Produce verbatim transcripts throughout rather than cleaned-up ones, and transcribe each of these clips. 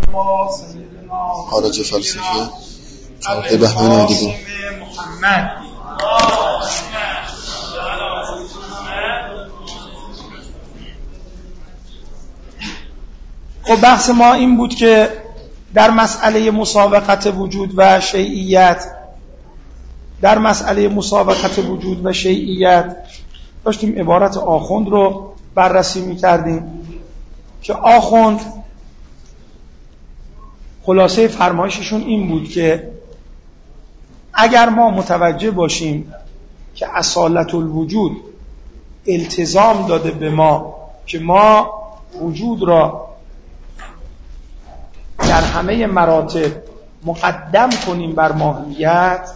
خارج فلسفه چهارده بهمن دیگه محمد. خب بحث ما این بود که در مسئله مسابقت وجود و شیعیت در مسئله مسابقت وجود و شیعیت داشتیم عبارت آخوند رو بررسی می‌کردیم که آخوند خلاصه فرمایششون این بود که اگر ما متوجه باشیم که اصالت الوجود التزام داده به ما که ما وجود را در همه مراتب مقدم کنیم بر ماهیت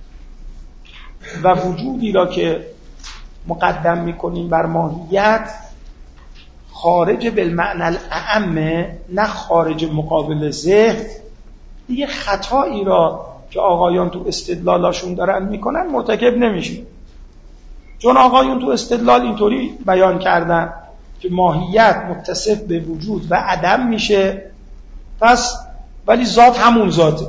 و وجودی را که مقدم میکنیم بر ماهیت خارج بالمعنی الاعم نه خارج مقابل ذهن، دیگه خطایی را که آقایان تو استدلالاشون دارن میکنن مرتکب نمیشیم. چون آقایون تو استدلال اینطوری بیان کردن که ماهیت متصف به وجود و عدم میشه، پس ولی ذات همون ذاته.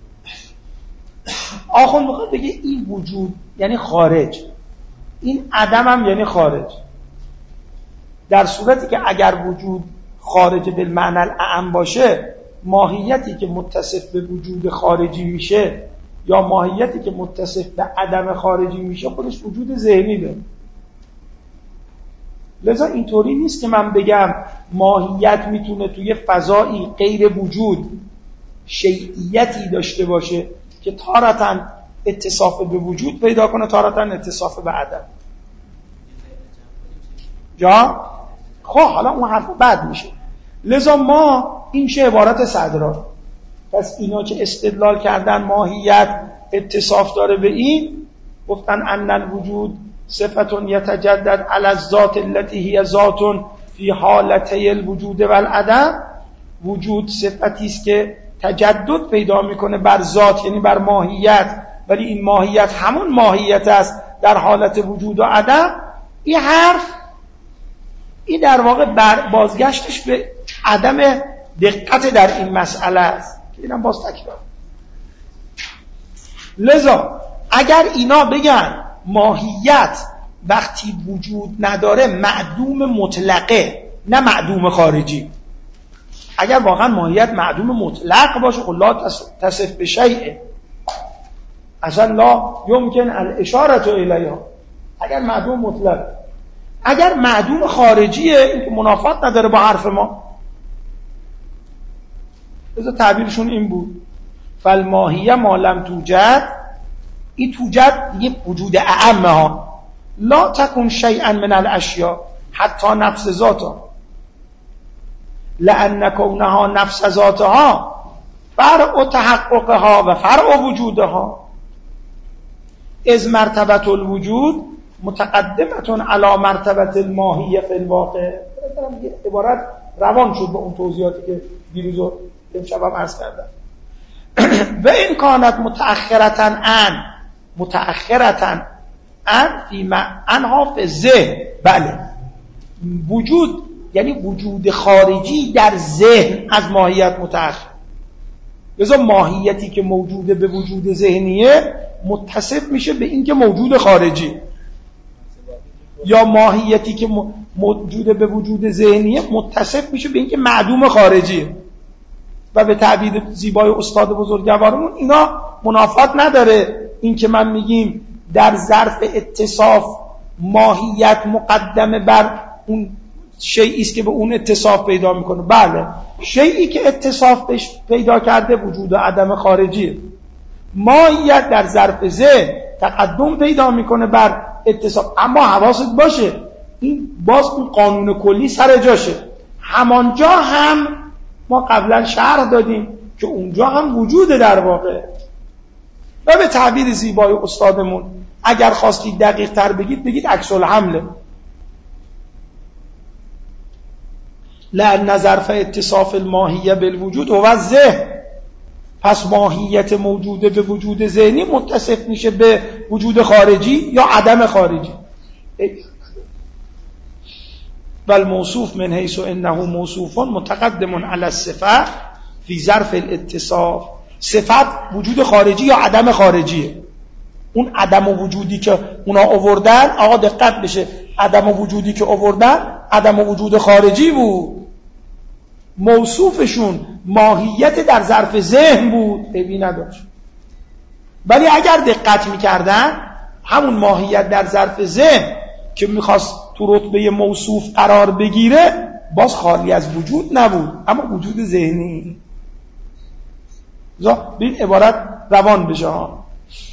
آخوند میخواد بگه این وجود یعنی خارج، این عدم هم یعنی خارج. در صورتی که اگر وجود خارج بالمعنی الاعم باشه، ماهیتی که متصف به وجود خارجی میشه یا ماهیتی که متصف به عدم خارجی میشه خودش وجود ذهنی داره. لذا اینطوری نیست که من بگم ماهیت میتونه توی فضایی غیر وجود شیعیتی داشته باشه که تارتاً اتصاف به وجود پیدا کنه، تارتاً اتصاف به عدم. جا؟ خب حالا اون حرف بعد میشه. لذا ما این چه عبارت صدرا. پس اینا که استدلال کردن ماهیت اتصاف داره به این، گفتن ان الوجود صفتون یتجدد علی الذات التي هی ذات فی حالتی الوجود والعدم. وجود صفتی است که تجدد پیدا میکنه بر ذات یعنی بر ماهیت، ولی این ماهیت همون ماهیت است در حالت وجود و عدم. این حرف این در واقع بازگشتش به عدم دقت در این مسئله است که اینم باز تکرار. لذا اگر اینا بگن ماهیت وقتی وجود نداره معدوم مطلقه نه معدوم خارجی، اگر واقعا ماهیت معدوم مطلق باشه خب لا تصف به شیء اصلا لا یمکن الاشاره الیها، اگر معدوم مطلق. اگر معدوم خارجیه این که منافات نداره با حرف ما. لذا تعبیرشون این بود فالماهیه ما لم توجد، این توجد یه وجود اعمه ها، لا تکون شیئا من الاشیاء حتی نفس ذاتها، لأن کونها نفس ذاتها فرع تحققها و فرع وجودها، از مرتبه الوجود متقدمتون علی مرتبه الماهیه فی الواقع. عبارت روان شد با اون توضیحاتی که دیروز و امشب هم عرض کردم. و این کانت متأخرتاً ان متأخرتاً ان فی معناها فی ذهن. بله، وجود یعنی وجود خارجی در ذهن از ماهیت متأخر. لذا ماهیتی که موجوده به وجود ذهنیه متصف میشه به این که موجود خارجی، یا ماهیتی که موجوده به وجود ذهنیه متصف میشه به این که معدوم خارجی. و به تعبیر زیبای استاد بزرگوارمون اینا منافات نداره. این که من میگیم در ظرف اتصاف ماهیت مقدمه بر اون شیئی است که به اون اتصاف پیدا میکنه. بله، شیئی که اتصاف پیدا کرده وجود و عدم خارجیه. ماهیت در ظرف ذهن تقدم پیدا میکنه بر اتصاف. اما حواست باشه این باز اون قانون کلی سر جاشه. همانجا هم ما قبلا شرح دادیم که اونجا هم وجوده در واقع. و به تعبیر زیبای استادمون اگر خواستید دقیق تر بگید بگید عکس الحمله. لأن ظرف اتصاف الماهیه بالوجود هو ذهن. پس ماهیت موجوده به وجود ذهنی متصف میشه به وجود خارجی یا عدم خارجی. و الموصوف من حیث انه موصوف متقدم علی الصفه فی ظرف الاتصاف. صفت وجود خارجی یا عدم خارجیه. اون عدم وجودی که اونا آوردن، آقا دقت بشه، عدم وجودی که آوردن عدم وجود خارجی بود، موصوفشون ماهیت در ظرف ذهن بود، عیبی نداشت. ولی اگر دقت میکردن همون ماهیت در ظرف ذهن که میخواست تو رتبه موصوف قرار بگیره باز خالی از وجود نبود، اما وجود ذهنی. بین عبارت روان بشه ها.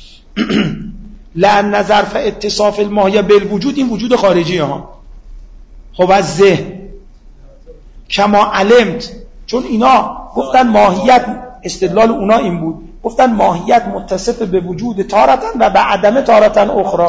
لأن ظرف اتصاف الماهیه بالوجود، این وجود خارجی ها. خب از ذهن کما علمت، چون اینا گفتن ماهیت، استدلال اونا این بود، گفتن ماهیت متصف به وجود تارتن و به عدم تارتن اخرى.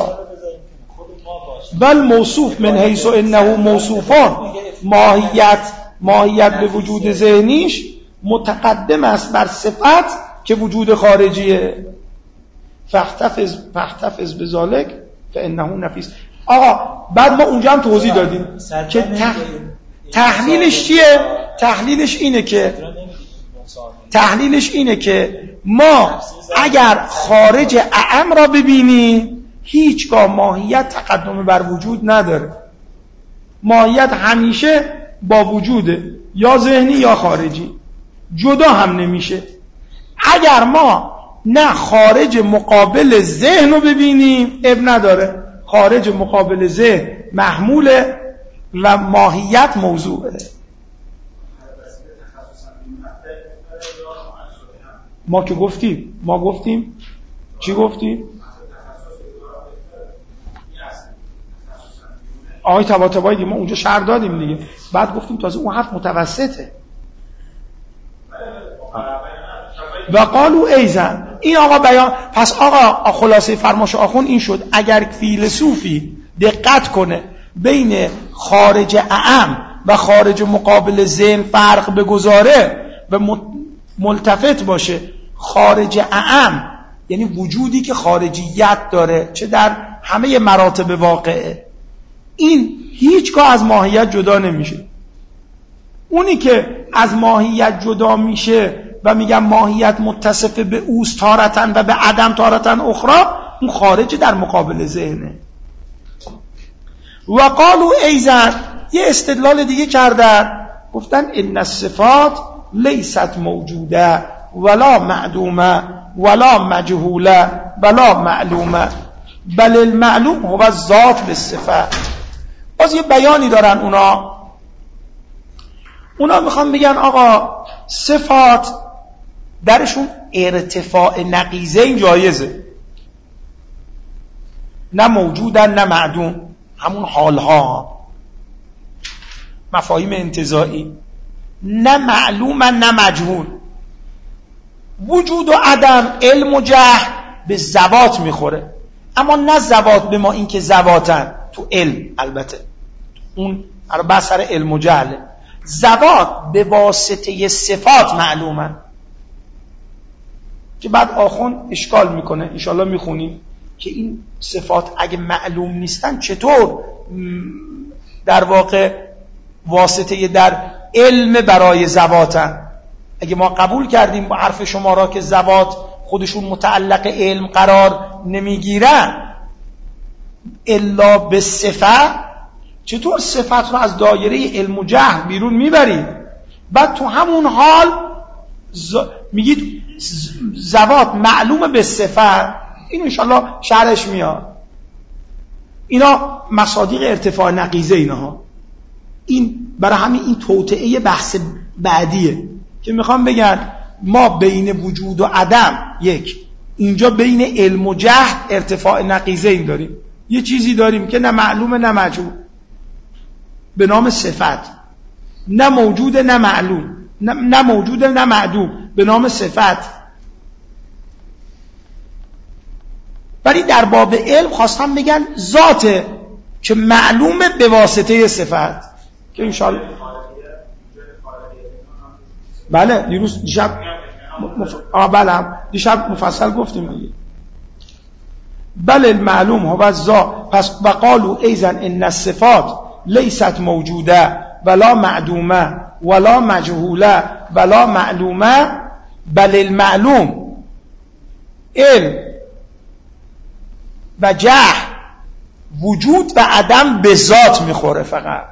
بل موصوف من حیث انه موصوفان، ماهیت ماهیت به وجود ذهنیش متقدم است بر صفت که وجود خارجیه. فاحتفظ فاحتفظ بذالک فانه نفیس. آقا بعد ما اونجا هم توضیح دادیم که تح... تحلیلش چیه؟ تحلیلش اینه که تحلیلش اینه که ما اگر خارج اعم را ببینیم هیچگاه ماهیت تقدم بر وجود نداره. ماهیت همیشه با وجوده، یا ذهنی یا خارجی، جدا هم نمیشه. اگر ما نه خارج مقابل ذهن رو ببینیم اب نداره، خارج مقابل ذهن محموله و ماهیت موضوعه. ما که گفتیم ما گفتیم چی گفتیم؟ آقای طباطبایی دیگه ما اونجا شرح دادیم دیگه، بعد گفتیم تازه اون حرف متوسطه. و قالو ایزن، این آقا بیان. پس آقا خلاصه فرماش آخون این شد اگر فیلسوفی دقت کنه بین خارج اعم و خارج مقابل ذهن فرق بگذاره و ملتفت باشه، خارج اعم یعنی وجودی که خارجیت داره چه در همه مراتب واقعه، این هیچگاه از ماهیت جدا نمیشه. اونی که از ماهیت جدا میشه و میگن ماهیت متصف به اوست تارتن و به عدم تارتن اخرى، اون خارج در مقابل ذهنه. و قالو ایزن، یه استدلال دیگه کردن، گفتن ان الصفات لیست موجوده ولا معدومه ولا مجهوله ولا معلومه بل المعلوم هو الذات بالصفه. باز یه بیانی دارن اونا اونا میخوان بگن آقا صفات درشون ارتفاع نقیضه جایزه، نه موجودن نه معدوم، همون حالها، مفاهیم انتزاعی، نه معلومن نه مجهول. وجود و عدم، علم و جهل به ذوات میخوره، اما نه ذوات به ما این که ذواتن تو علم، البته اون بس سر علم و جهله. ذوات به واسطه صفات معلومن که بعد آخون اشکال میکنه، انشالله میخونیم که این صفات اگه معلوم نیستن چطور در واقع واسطه در علم برای ذواتن. اگه ما قبول کردیم با حرف شما را که ذوات خودشون متعلق علم قرار نمیگیرن الا به صفت، چطور صفت رو از دایره علم و جهل بیرون میبرید؟ بعد تو همون حال ز... میگید ذوات معلومه به صفت. این انشالله شرحش میاد. اینا مصادیق ارتفاع نقیضه اینها. این برای همین این توطئه بحث بعدیه که میخوام بگن ما بین وجود و عدم یک، اینجا بین علم و جهل ارتفاع نقیضه این داریم. یه چیزی داریم که نه معلومه نه مجهول به نام صفت، نه موجوده نه معلوم، نه, نه موجوده نه معدوم به نام صفت. ولی در باب علم خواستم بگن ذاته که معلومه به واسطه صفت که انشاءالله بله دیروز دیشب مف... آه بله دیشب مفصل گفتیم دیگه. بله المعلوم هو الذات. پس وقالو ایزن ان الصفات لیست موجوده ولا معدومه ولا مجهوله ولا معلومه بل المعلوم علم و جهل وجود و عدم به ذات میخوره. فقط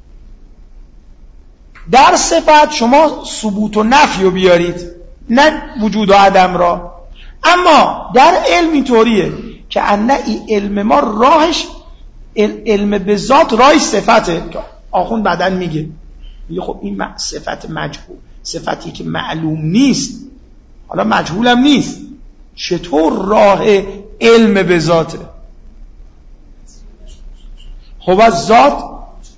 در صفت شما ثبوت و نفی رو بیارید، نه وجود و عدم را. اما در علم اینطوریه که انه این علم ما راهش علم به ذات راهش صفته. آخوند بعدن میگه میگه خب این صفت مجهول، صفتی که معلوم نیست، حالا مجهولم نیست، چطور راه علم به ذاته؟ خب از ذات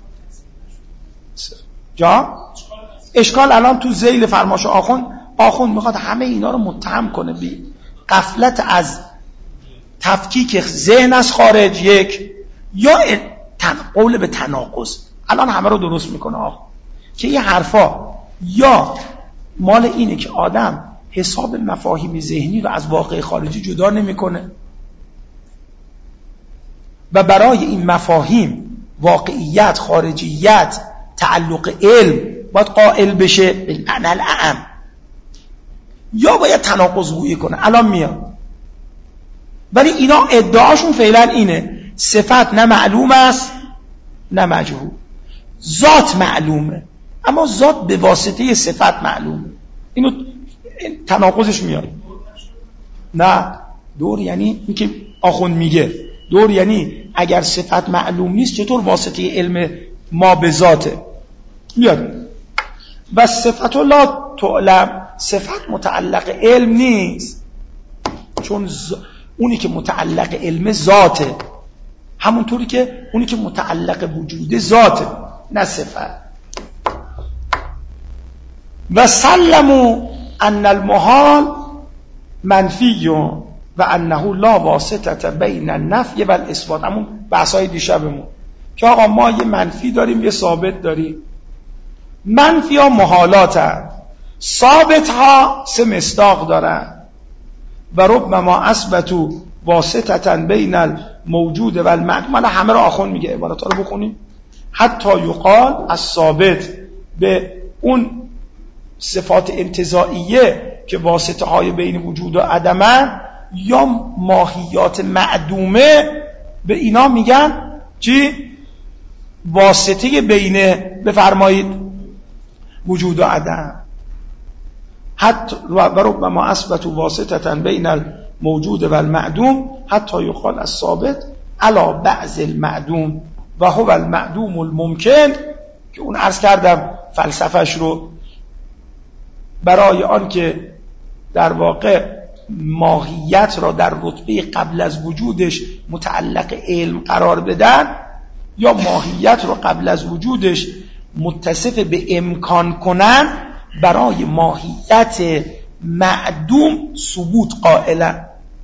جا اشکال الان تو ذیل فرماش آخوند آخوند میخواد همه اینا رو متهم کنه بی غفلت از تفکیک ذهن از خارج، یک یا قول به تناقض. الان همه رو درست میکنه آخوند که این حرفا یا مال اینه که آدم حساب مفاهیم ذهنی رو از واقع خارجی جدا نمیکنه و برای این مفاهیم واقعیت، خارجیت، تعلق علم باید قائل بشه بالمعنی الاعم، یا باید تناقض گویی کنه. الان میاد ولی اینا ادعاشون فعلا اینه صفت نه معلوم است نه مجهول، ذات معلومه اما ذات به واسطه صفت معلومه. اینو تناقضش میاد. نه دور یعنی این که آخوند میگه دور یعنی اگر صفت معلوم نیست چطور واسطه علم ما به ذاته میاد. و صفت لا تعلم، صفت متعلق علم نیست چون ز... اونی که متعلق علم ذاته، همونطوری که اونی که متعلق وجود ذاته نه صفت. و سلموا ان المحال منفی و انه لا واسطه بین النفی و الاثبات. همون بحثای دیشبمون که آقا ما یه منفی داریم یه ثابت داریم. منفی ها محالات هست، ثابت ها سه مصداق دارن. و ربما اثبتوا واسطه بین الموجود و المعدوم. حالا همه رو آخوند میگه، عبارات رو بخونیم. حتی یقال از ثابت به اون صفات انتزاعیه که واسطه های بین وجود و عدمه یا ماهیات معدومه، به اینا میگن چی؟ واسطه بین بفرمایید وجود و عدم. حتی و ربما اثبتوا واسطه بین الموجود و المعدوم حتی یقال از ثابت علی بعض المعدوم و هو المعدوم الممکن، که اون عرض کردم فلسفهش رو برای آن که در واقع ماهیت را در رتبه قبل از وجودش متعلق علم قرار بدن یا ماهیت را قبل از وجودش متصف به امکان کنن، برای ماهیت معدوم ثبوت قائلن.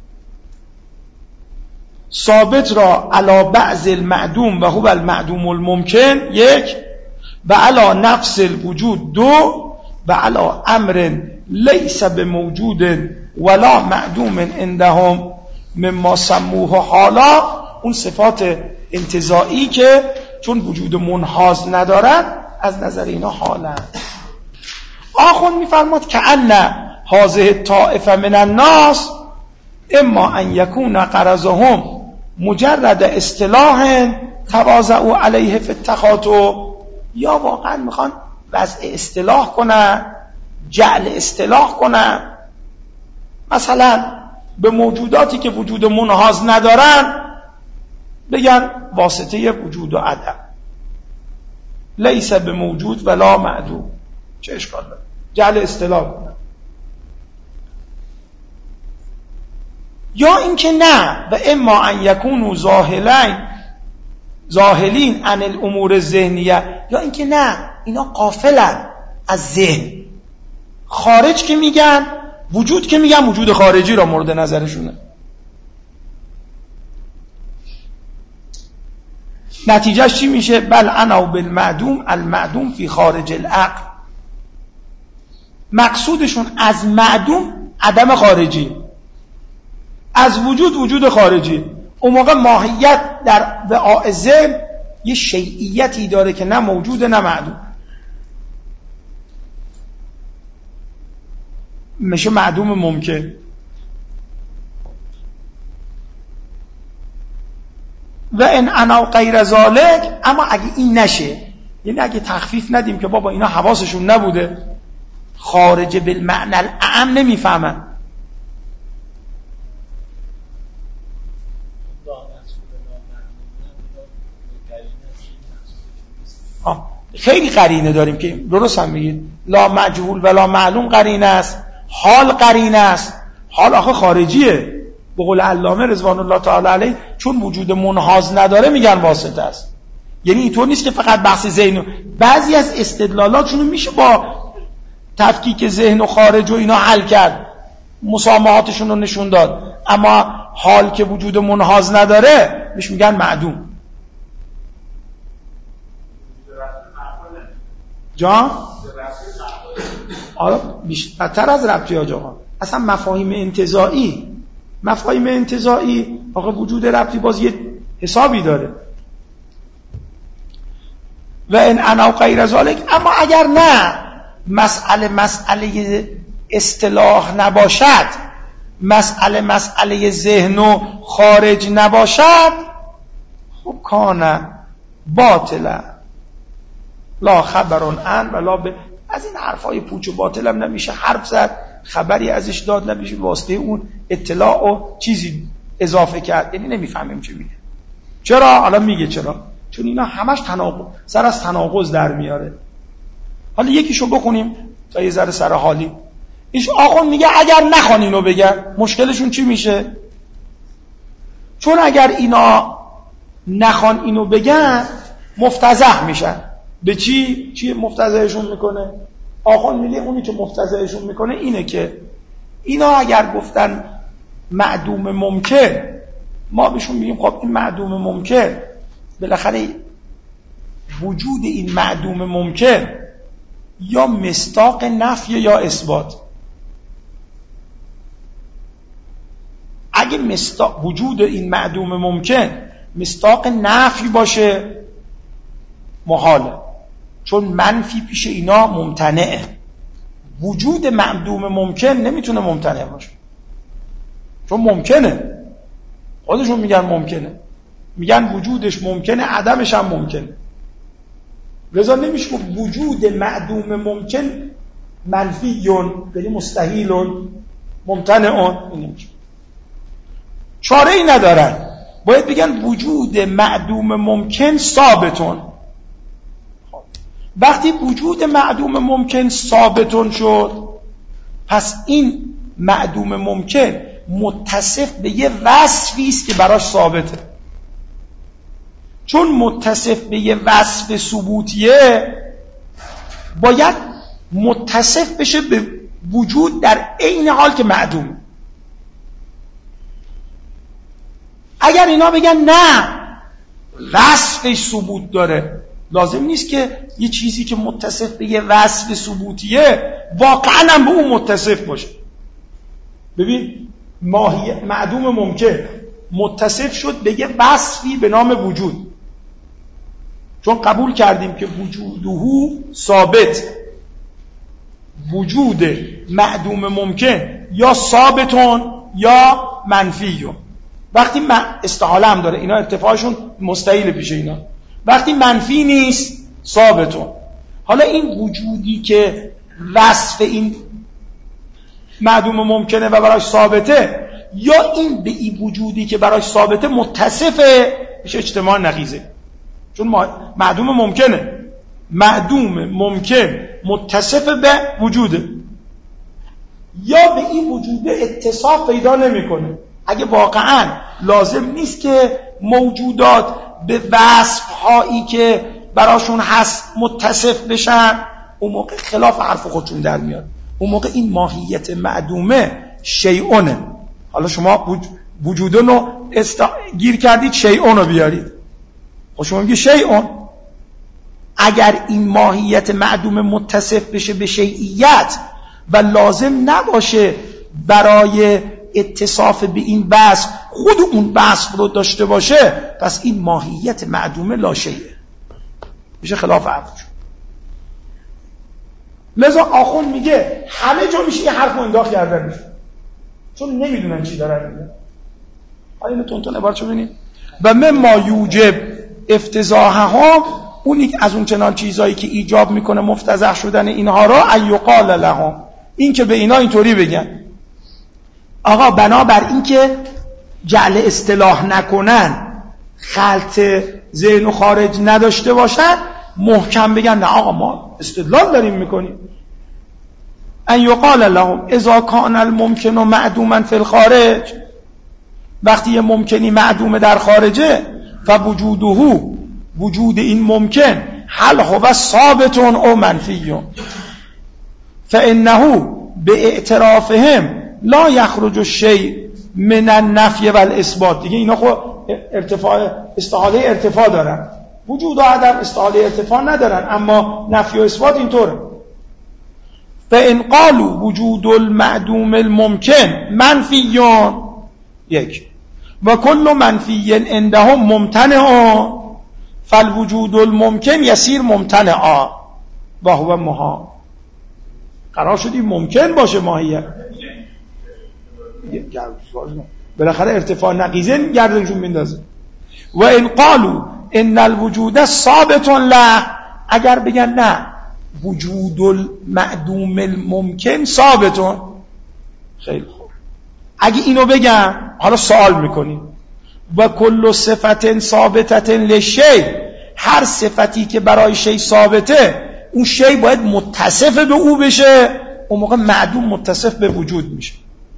ثابت را علی بعض المعدوم و هو المعدوم الممکن یک، و علی نفس الوجود دو، و علی امر لیس بموجود ولا معدوم عندهم مما سموه حالا. اون صفات انتزاعی که چون وجود منحاز ندارن از نظر اینا حالن. آخوند میفرماد که ان هذه طائفه من الناس اما ان یکون غرضهم مجرد اصطلاح تواضعوا علیه فی التخاطب، یا واقعا میخوان وضع اصطلاح کنن، جعل اصطلاح کنن، مثلا به موجوداتی که وجود منحاز ندارن بگن واسطه وجود و عدم، لیس به موجود ولا معدوم. چه اشکال داره؟ جعل اصطلاح کنن. یا اینکه نه، و اما ان یکونوا ظاهلین ظاهلین عن الامور الذهنیه، یا اینکه نه اینا غافلن از ذهن. خارج که میگن وجود که میگن وجود خارجی را مورد نظرشونه. نتیجهش چی میشه؟ بل انا بالمعدوم المعدوم فی خارج العقل. مقصودشون از معدوم عدم خارجی، از وجود وجود خارجی. اون موقع ماهیت در وعاء ذهن یه شیعیتی داره که نه موجود نه معدوم. میشه معدوم ممکن. و ان انا غیر ذالک، اما اگه این نشه، یعنی اگه تخفیف ندیم که بابا اینا حواسشون نبوده، خارج بالمعنى الاعم نمیفهمن، خیلی قرینه داریم که درست هم میگید، لا مجهول ولا معلوم قرینه است، حال قرینه است. حال آخه خارجیه، به قول علامه رضوان الله تعالی علیه، چون وجود منحاز نداره میگن واسطه است. یعنی اینطور نیست که فقط بحث ذهن، بعضی از استدلالاتشون میشه با تفکیک ذهن و خارج و اینا حل کرد، مسامحاتشون رو نشون داد، اما حال که وجود منحاز نداره میش میگن معدوم. جان؟ آره بیشتر از ربطی ها جان، اصلا مفاهیم انتزاعی مفاهیم انتزاعی آقا وجود ربطی باز یه حسابی داره. و ان انا غیر ذالک، اما اگر نه مسئله مسئله اصطلاح نباشد، مسئله مسئله ذهن و خارج نباشد، خب کانه باطلا لا خبرون ان ولا ب... از این حرفای پوچ و باطل هم نمیشه حرف زد، خبری ازش داد نمیشه، واسطه اون اطلاع و چیزی اضافه کرد، یعنی نمیفهمیم چی میگه. چرا؟ حالا میگه چرا، چون اینا همش تناقض، سر از تناقض در میاره. حالا یکیشو بخونیم تا یه ذره سر حالی. ایش آخون میگه اگر نخوان اینو بگن مشکلشون چی میشه؟ چون اگر اینا نخوان اینو بگن مفتضح میشن. به چی؟ چی مفتضحشون میکنه؟ آخون میگه اونی که مفتضحشون میکنه اینه که اینا اگر گفتن معدوم ممکن، ما بهشون میگیم خب این معدوم ممکن، بالاخره وجود این معدوم ممکن یا مصداق نفی یا اثبات. اگه مصداق وجود این معدوم ممکن مصداق نفی باشه محاله، چون منفی پیش اینا ممتنعه. وجود معدوم ممکن نمیتونه ممتنع باشه، چون ممکنه، خودشون میگن ممکنه، میگن وجودش ممکنه، عدمش هم ممکنه. لذا نمیشه که وجود معدوم ممکن منفیون، یعنی مستحیلون ممتنعون، این نمیشه. چاره ای ندارن، باید بگن وجود معدوم ممکن ثابتون. وقتی وجود معدوم ممکن ثابتون شد، پس این معدوم ممکن متصف به یه وصفی است که براش ثابته. چون متصف به یه وصف ثبوتیه، باید متصف بشه به وجود در عین حال که معدوم. اگر اینا بگن نه وصفش ثبوت داره، لازم نیست که یه چیزی که متصف به یه وصف ثبوتیه واقعا هم به اون متصف باشه. ببین ماهیت معدوم ممکن متصف شد به یه وصفی به نام وجود، چون قبول کردیم که وجودهو ثابت. وجود معدوم ممکن یا ثابتون یا منفیون. وقتی استحاله هم داره، اینا ارتفاعشون مستحیل پیش اینا. وقتی منفی نیست ثابتون. حالا این وجودی که وصف این معدوم ممکنه و براش ثابته، یا این به این وجودی که براش ثابته متصفه، میشه اجتماع نقیضه. چون معدوم ممکنه، معدوم ممکن متصف به وجوده، یا به این وجود اتصاف پیدا نمیکنه. اگه واقعا لازم نیست که موجودات به وصف هایی که براشون هست متصف بشن، اون موقع خلاف حرف خودشون در میاد. اون موقع این ماهیت معدومه شیئونه. حالا شما وجودون رو است... گیر کردید، شیئون رو بیارید. خب شما میگی شیئون. اگر این ماهیت معدومه متصف بشه به شیئیت و لازم نباشه برای اتصاف به این وصف خود اون وصف رو داشته باشه، پس این ماهیت معدومه لا شیئه، میشه خلاف حرفشون. لذا آخوند میگه همه جا میشه یه حرف انداخت کردن میشه، چون نمیدونن چی دارن میگن. حالا اینو تونتون عبارتشو ببینید. و مما یوجب افتضاحهم، اونی از اون چنان چیزایی که ایجاب میکنه مفتضح شدن اینها را، ایقال لهم، این که به اینا اینطوری بگن آقا بنابر این که جعل اصطلاح نکنن، خلط ذهن و خارج نداشته باشن، محکم بگن نه آقا ما استدلال داریم میکنیم. ان یقال لهم اذا کان الممکن معدوما فی الخارج، وقتی یه ممکنی معدوم در خارجه، فوجوده، وجود این ممکن، هل هو ثابت او منفی، فانه باعترافهم لا یخرج الشیء من النفی والاثبات. دیگه اینا خب ارتفاع استحاله ارتفاع دارن، وجود و عدم استحاله ارتفاع ندارن، اما نفی و اثبات اینطوره. فان قالوا وجود المعدوم الممکن منفیون، یک، و کل منفی عندهم ممتنع، فالوجود الممکن یصیر ممتنعا و هو محال. قرار شدی ممکن باشه ماهیت، بالاخره ارتفاع نقیضه گردنشون میندازه. و ان قالوا ان الوجود ثابت له، اگر بگن نه وجود المعدوم الممکن ثابتون، خیلی خوب، اگه اینو بگن حالا سوال میکنیم و کل صفت ثابتت لشیء، هر صفتی که برای شی ثابته اون شی باید متصف به او بشه، اون موقع معدوم متصف به وجود میشه.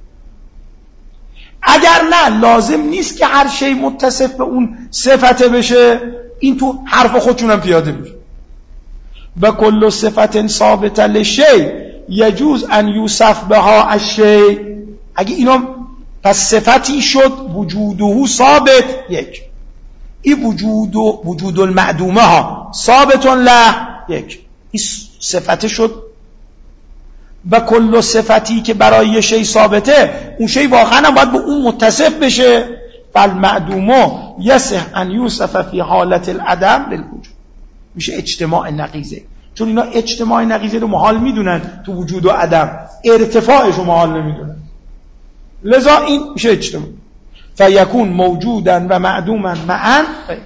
اگر نه لازم نیست که هر شی متصف به اون صفته بشه، این تو حرف خودشون هم پیاده میشه. و کل صفت ثابت لشیء یجوز ان یوصف بها الشیء، اگه اینا پس صفتی شد وجوده ثابت، یک، این وجود و وجود المعدومه ها ثابت له، یک، این صفت شد. و کل صفتی که برای یه شی ثابته، اون شی واقعا هم باید به اون متصف بشه. فالمعدومه یصح ان یوصف فی حالت العدم للوجود، میشه اجتماع نقیضه، چون اینا اجتماع نقیضه رو محال میدونن تو وجود و عدم، ارتفاعش رو محال نمیدونن، لذا این میشه اجتماع. فیکون موجودا و معدوما معا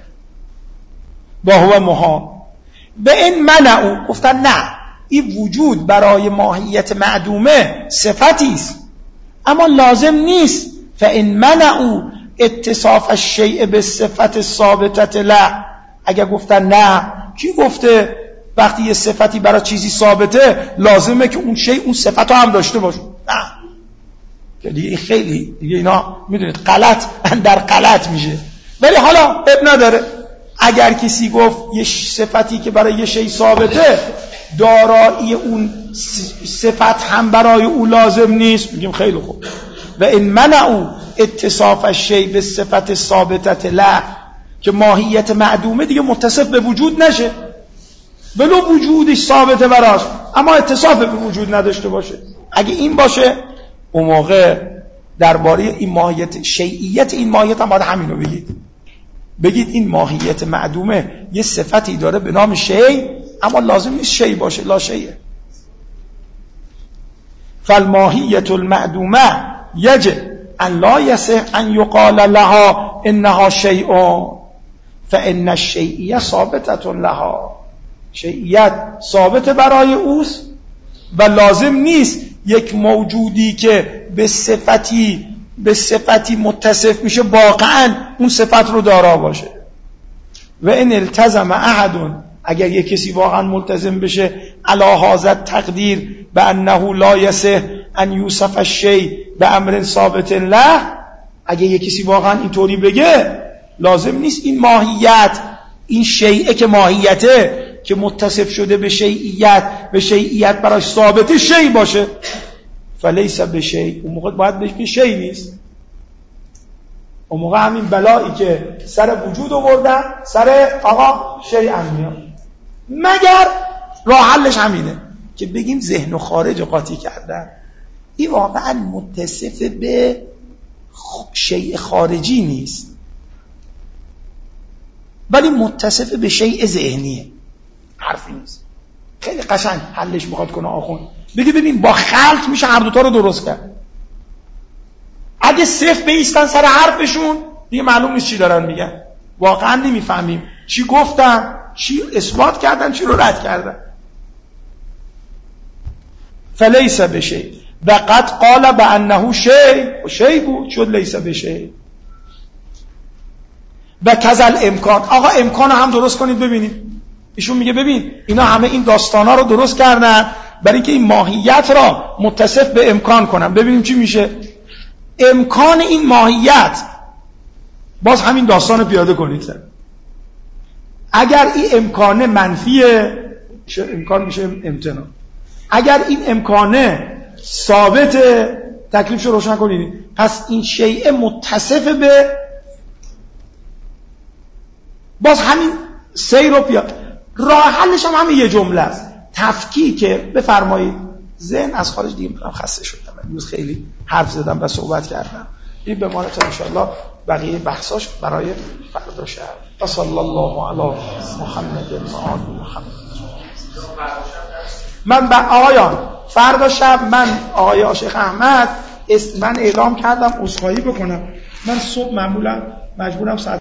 و هو محال. به این منعو، گفتن نه این وجود برای ماهیت معدومه صفتی است اما لازم نیست. فان منعو اتصاف الشیء بالصفت الثابتة له، اگر گفتن نه، کی گفته وقتی یه صفتی برای چیزی ثابته لازمه که اون شی اون صفت رو هم داشته باشه؟ نه، که دیگه خیلی دیگه اینا میدونید غلط در غلط میشه. ولی حالا اب نداره، اگر کسی گفت یه صفتی که برای یه شی ثابته دارایی اون صفت هم برای او لازم نیست، میگیم خیلی خوب. و ان منعوا اتصاف الشیء بالصفت الثابتة له، که ماهیت معدومه دیگه متصف به وجود نشه، ولو وجودش ثابته براش اما اتصاف به وجود نداشته باشه. اگه این باشه اون موقع درباره این ماهیت شیعیت این ماهیت هم باید همینو بگید، بگید این ماهیت معدومه یه صفتی داره به نام شی اما لازم نیست شی باشه، لا شیء. فالماهیت المعدومه یجب ان لا یصح ان یقال لها انها شیء فان الشیئیه ثابتة لها، شیعیت ثابت برای اوست و لازم نیست یک موجودی که به صفتی به صفتی متصف میشه واقعا اون صفت رو دارا باشه. و ان التزم احد، اگر یک کسی واقعا ملتزم بشه علی هذا تقدیر به انه لا یصح ان یوصف الشیء بامر ثابت له، اگر یک کسی واقعا اینطوری بگه لازم نیست این ماهیت، این شیء که ماهیته که متصف شده به شیعیت، به شیعیت براش ثابت شیء باشه، فلیس بشیء، اون موقع باید بگه شیء نیست. اون موقع همین بلایی که سر وجود آوردن سر آقا شیء هم میاد، مگر راه حلش همینه که بگیم ذهن و خارج قاطی کردن، این واقعا متصف به شیء خارجی نیست ولی متصف به شیء ذهنیه، حرفی نیست. خیلی قشنگ حلش میخواد کنه آخوند. بگه ببین با خلط میشه هر دوتا رو درست کرد. اگه صفر بیستن سر حرفشون دیگه معلوم نیست چی دارن میگن، واقعا نمیفهمیم چی گفتن، چی اثبات کردن، چی رو رد کردن. فلیس بشی و قد قال بانه شی و شی بود شد لیس بشی و کذل امکان. آقا امکان هم درست کنید ببینید. ایشون میگه ببین اینا همه این داستانا رو درست کردن برای اینکه این ماهیت را متصف به امکان کنن. ببینیم چی میشه. امکان این ماهیت باز همین داستان رو پیاده کنید. اگر این امکانه منفیه امکان میشه امتناع. اگر این امکانه ثابت تکلیفش رو روشن کنید. پس این شیء متصف به باز همین سیر رو پیاده. راه حلش هم همین یه جمله است. تفکیک بفرمایید. ذهن از خارج دیگه میگم خسته شدم. امروز خیلی حرف زدم و صحبت کردم. این به ما ان شاء الله بقیه بحثاش برای فردا شب. و صلی الله علی محمد و آل محمد. من با آقایان فردا شب من آقای شیخ احمد من اعلام کردم عذرخواهی بکنم. من صبح معمولا مجبورم ساعت